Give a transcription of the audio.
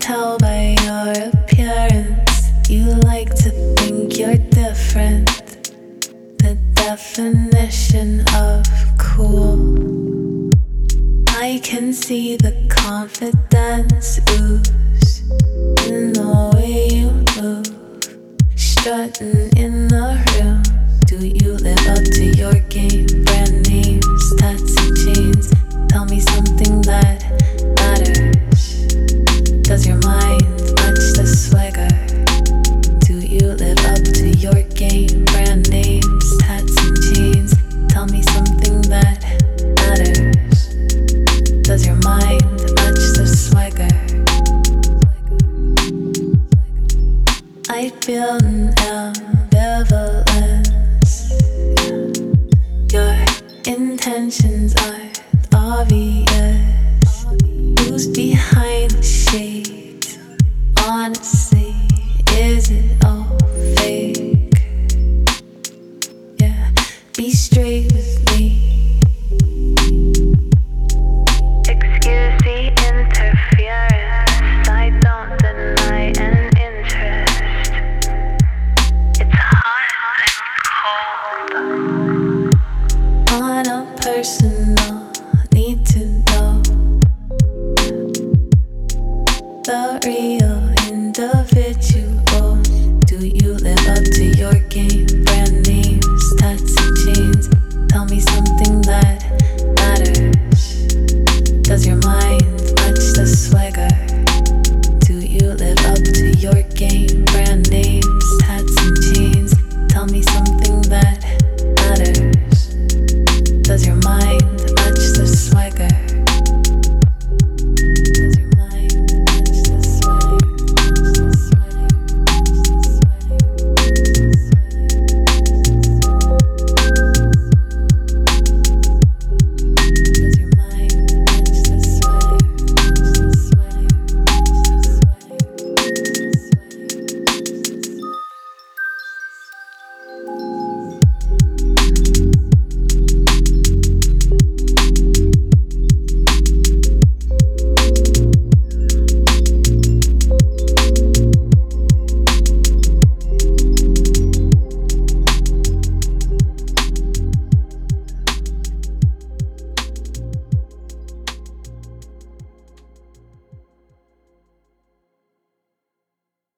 tell by your appearance. You like to think you're different. The definition of cool. I can see the confidence ooze in the way you move. Strutting in the room. Do you live up to your game? Brand names, tats and chains. Tell me something that matters. Does your mind match the swagger? Do you live up to your game? Brand names, tats and chains. Tell me something that matters. Does your mind match the swagger? I feel an ambivalence. Your intentions aren't obvious. Who's behind the shades? Honestly, is it all fake? Yeah, be straight with me. Excuse the interference. I don't deny an interest. It's hot and cold. On a personal need to know the real individual. Do you live up to your game? Brand names, tats and chains. Tell me something that matters. Does your mind match the swagger? Do you live up to your game?